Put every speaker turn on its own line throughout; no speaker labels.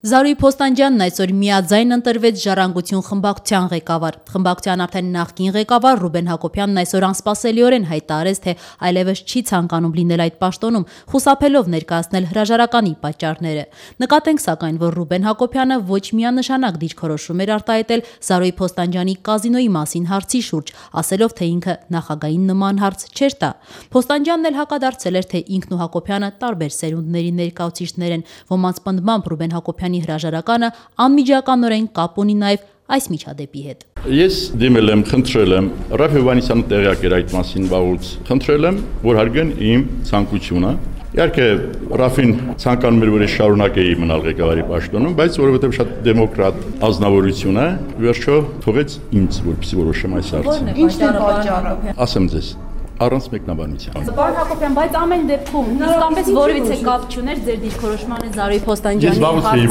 Զարուհի Փոստանջյանն այսօր միաձայն ընտրվեց Ժառանգություն խմբակցության ղեկավար։ Խմբակցության արդեն նախկին ղեկավար Ռուբեն Հակոբյանն այսօր անսպասելիորեն հայտարարեց, թե այլևս չի ցանկանում լինել այդ պաշտոնում, խուսափելով ներկայացնել հրաժարականի պատճառները։ Նկատենք սակայն, որ Ռուբեն Հակոբյանը ոչ միանշանակ դիրքորոշում էր արտահայտել Զարուհի Փոստանջյանի կազինոյի մասին հարցի շուրջ, ասելով, թե ինքը նախագահին նման հարց չէր տա։ Փոստանջյանն էլ հակադարձել էր, թե ինքն ու Հակոբյանը տարբեր սերունդների ներկայացուցիչներ են, ոմանց պնդմամբ Ռուբեն Հակոբյանի հրաժարականը անմիջականորեն կապ ունի նաև այս միջադեպի հետ։
Ես դիմել եմ, խնդրել եմ, Ռաֆ Հովհաննիսյանը տեղյակ էր այդ մասին վաղուց, խնդրել եմ, որ հարգեն իմ ցանկությունը։ Իհարկե Ռաֆին ցանկանում էր, որ ես շարունակեի մնալ ղեկավարի պաշտոնում, բայց որովհետև շատ դեմոկրատ ազնվորություն է, վերջո թողեց ինձ, որպեսզի որոշեմ այս հարցը։
Ի՞նչն է պատճառը։
Ասեմ ձեզ, առանց մեկնաբանության։
Պարոն Հակոբյան, բայց ամեն դեպքում իսկապես որևիցե կապ չուներ ձեր դիրքորոշմանը Զարուհի Փոստանջյանի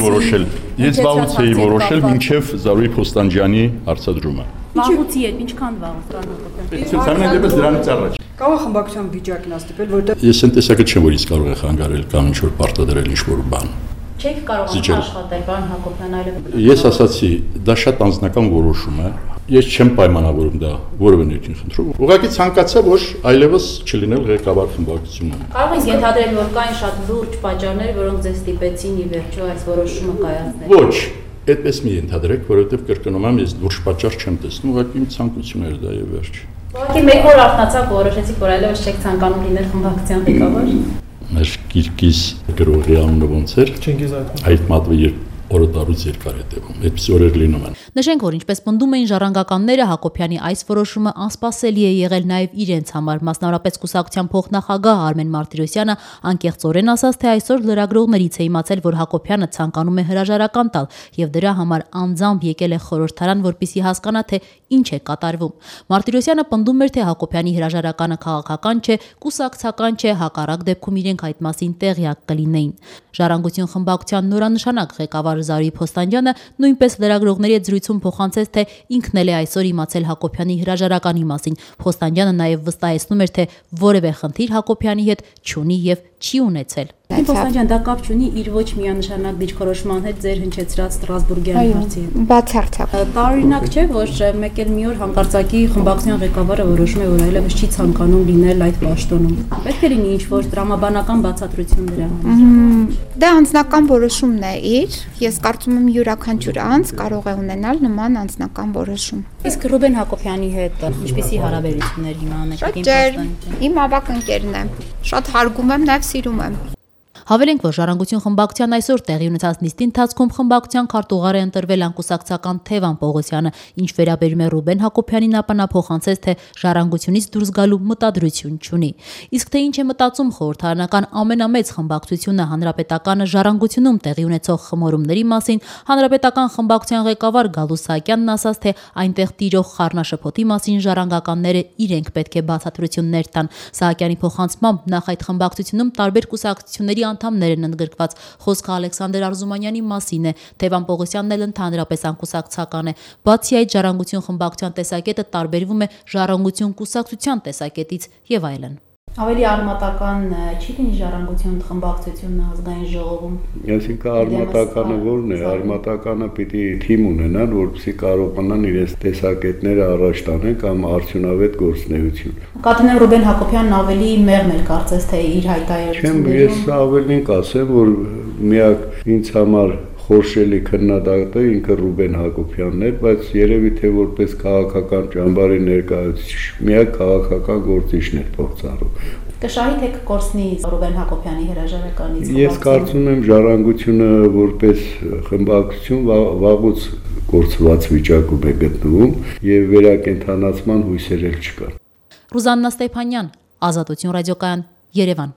Ես վաղուց էի որոշել մինչև Զարուհի Փոստանջյանի հարցադրումը։
Վաղուց է, ինչքան վաղուց, պարոն Հակոբյան։
Ցանկանում դրանից առաջ։
Կարող խմբակցության վիճակն աստիպել, որտեղ
Ես ընտեսակը չեմ, որ իսկ կարող է խանգարել կամ ինչ-որ պարտադրել ինչ-որ բան։
Չեք կարող աշխատել, պարոն Հակոբյան, այլև։
Ես ասացի, դա շատ անձնական որոշում է։ Ես չեմ պայմանավորում դա որևէ ներքին խնդրում։ Ուղղակի ցանկացա, որ այլևս չլինել ղեկավար խմբակցությունում։
Կարող եք ենթադրել, որ կային շատ լուրջ պատճառներ, որոնք ձեզ ստիպեցին ի վերջո այս որոշումը կայացնել։
Ոչ, այդպես մի ենթադրեք, որովհետև կրկնում եմ, ես լուրջ պատճառ չեմ տեսնում, ուղղակի իմ ցանկությունն էր դա եւ վերջ։
Ուղղակի մեկ օր արթնացաք, որոշեցիք, որ այլևս չեք ցանկանում լինել խմբակցության ղեկավար։
Մեր Կիրկիս գրողի անունը ոնց էր։
Չինգիզ Այթման։
Այդ մատը երբ օրը տարուց երկար է տևում, այդպես օրեր լինում են։
Նշենք, որ ինչպես պնդում էին ժառանգականները, Հակոբյանի այս որոշումը անսպասելի է եղել նաև իրենց համար, մասնավորապես կուսակցության փոխնախագահ Արմեն Մարտիրոսյանը անկեղծորեն ասաց, թե այսօր լրագրողներից է իմացել, որ Հակոբյանը ցանկանում է հրաժարական տալ եւ դրա համար անձամբ եկել է խորհրդարան, որպեսզի հասկանա, թե ինչ է կատարվում։ Մարտիրոսյանը պնդում էր, թե Հակոբյանի հրաժարականը քաղաքական չէ, կուսակցական չէ, հակառակ դեպքում իրենք այդ մասին տեղյակ կլինեին։ Ժառանգություն խմբակցության նորանշանակ ղեկավար Զարուհի Փոստանջյանը նույնպես լրագրողների հետ զրույցում փոխանցեց, թե ինքն էլ է այսօր իմացել Հակոբյանի հրաժարականի մասին։ Փոստանջյանը նաև վստահեցնում էր, թե որևէ խնդիր Հակոբյանի հետ չունի եւ չի ունեցել։ Փոստանջյան, դա կապ չունի իր ոչ միանշանակ դիրքորոշման հետ ձեր հնչեցրած Ստրասբուրգյան հարցի հետ։
Բացարձակ։
Տարօրինակ չէ, որ մեկ էլ մի օր հանկարծակի խմբակցության ղեկավարը որոշում է, որ այլևս չի ցանկանում լինել այդ պաշտոնում։ Պետք է լինի ինչ-որ տրամաբանական բացատրություն դրա համար։
Դա անձնական որոշումն է իր։ Ես կարծում եմ յուրաքանչյուր անձ կարող է ունենալ նման անձնական որոշում։
Իսկ Ռուբեն Հակոբյանի հետ ինչպիսի հարաբերություններ հիմա ունեք։
Իմ ավագ ընկերն է։ Շատ հարգում եմ, նաև սիրում եմ։
Հավելենք, որ Ժառանգություն խմբակցության այսօր տեղի ունեցած նիստի ընթացքում խմբակցության քարտուղար է ընտրվել անկուսակցական Թևան Պողոսյանը, ինչ վերաբերում է Ռուբեն Հակոբյանին, ապա նա փոխանցեց, թե Ժառանգությունից դուրս գալու մտադրություն չունի։ Իսկ թե ինչ է մտածում խորհրդարանական ամենամեծ խմբակցությունը Հանրապետականը Ժառանգությունում տեղի ունեցող խմորումների մասին, Հանրապետական խմբակցության ղեկավար Գալու Սահակյանն ասաց, թե այնտեղ տիրող խառնաշփոթի մասին ժառանգականները իրենք պետք է բացատրություններ տան։ Սահակյանի փոխանցմամբ նախ այդ խմբակցությունում տարբեր կուսակցությունների անդամներ են ընդգրկված։ Խոսքը Ալեքսանդր Արզումանյանի մասին է։ Թևան Պողոսյանն էլ ընդհանրապես անկուսակցական է։ Բացի այդ, Ժառանգություն խմբակցության տեսակետը տարբերվում է Ժառանգություն կուսակցության տեսակետից եւ այլն։ Ավելի արմատական չի լինի Ժառանգություն խմբակցությունն ազգային ժողովում։
Այսինքն արմատականը ո՞րն է։ Արմատականը պիտի թիմ ունենան, որպեսզի կարողանան իրենց տեսակետները առաջ տանեն կամ արդյունավետ գործունեություն։
Կատրին Ռուբեն Հակոբյանն ավելի մեղմ էր կարծես թե իր հայտարարություններում։
Ես ավելին կասեմ, որ միակ ինձ համար խորշելի քննադատը ինքը Ռուբեն Հակոբյանն էր, բայց երևի թե որպես քաղաքական ճամբարի ներկայացուցիչ միակ քաղաքական գործիչն էր փորձառու։
Կշահի թե կկորցնի Ռուբեն Հակոբյանի հրաժարականից։
Ես կարծում եմ Ժառանգությունը որպես խմբակցություն վաղուց կորցված վիճակում է գտնվում եւ վերակենդանացման հույսեր էլ չկան։
Ռուզաննա Ստեփանյան, Ազատություն ռադիոկայան, Երևան։